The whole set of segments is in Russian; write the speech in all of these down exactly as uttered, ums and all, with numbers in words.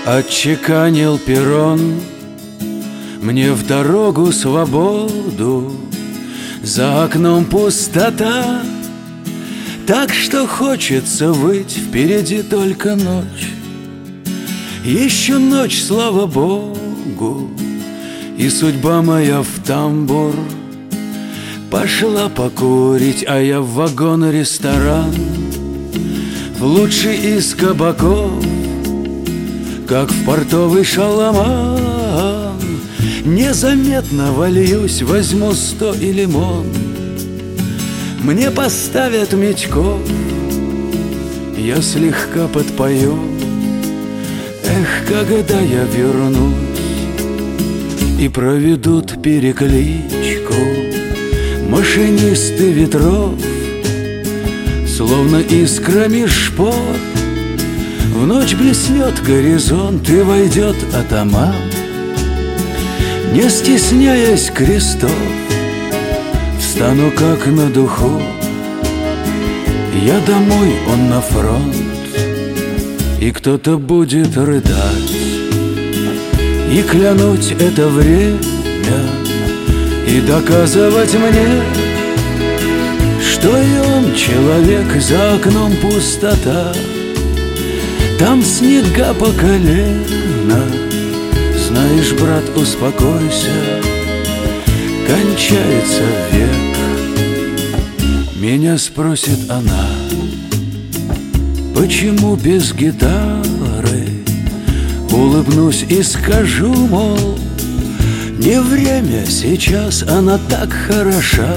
Отчеканил перрон мне в дорогу свободу. За окном пустота, так что хочется выть. Впереди только ночь, еще ночь, слава Богу. И судьба моя в тамбур пошла покурить, а я в вагон-ресторан, в лучший из кабаков, как в портовый шаламан. Незаметно вольюсь, возьму сто и лимон. Мне поставят Митьков, я слегка подпою. Эх, когда я вернусь и проведут перекличку машинисты ветров, словно искрами шпор. В ночь блеснет горизонт и войдет атаман, не стесняясь крестов. Встану как на духу, я домой, он на фронт. И кто-то будет рыдать и клянуть это время, и доказывать мне, что и он человек. За окном пустота, там снега по колено. Знаешь, брат, успокойся, кончается век. Меня спросит она, почему без гитары? Улыбнусь и скажу, мол, не время сейчас, она так хороша.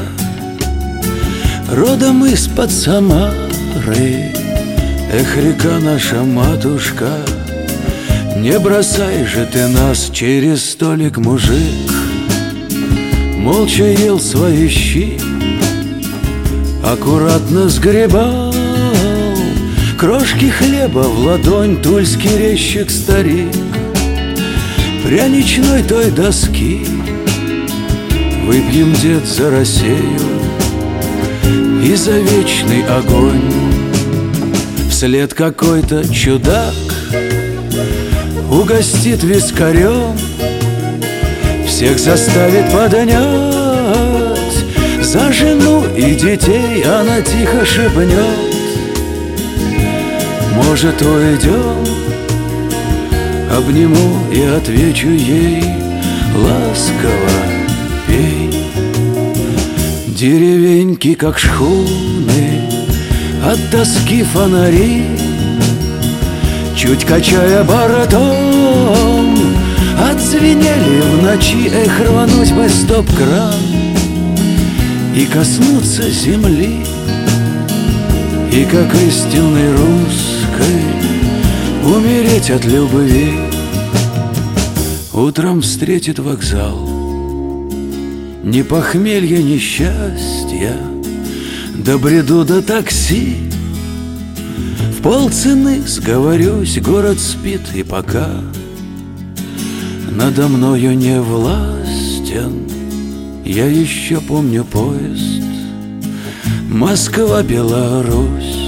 Родом из-под Самары, эх, река наша матушка. Не бросай же ты нас, через столик мужик молча ел свои щи, аккуратно сгребал крошки хлеба в ладонь тульский резчик старик. Пряничной той доски выпьем, дед, за Россию и за вечный огонь. Вслед какой-то чудак угостит вискарем, всех заставит поднять. За жену и детей она тихо шепнет, может, уйдем? Обниму и отвечу ей ласково: пей. Деревеньки, как шхуны, от тоски фонари, чуть качая бортом, отзвенели в ночи. Эх, рвануть бы стоп-кран и коснуться земли, и как истинной русской умереть от любви. Утром встретит вокзал ни похмелья, ни счастья, добреду до такси. В полцены сговорюсь, город спит, и пока надо мною не властен, я еще помню поезд Москва-Беларусь.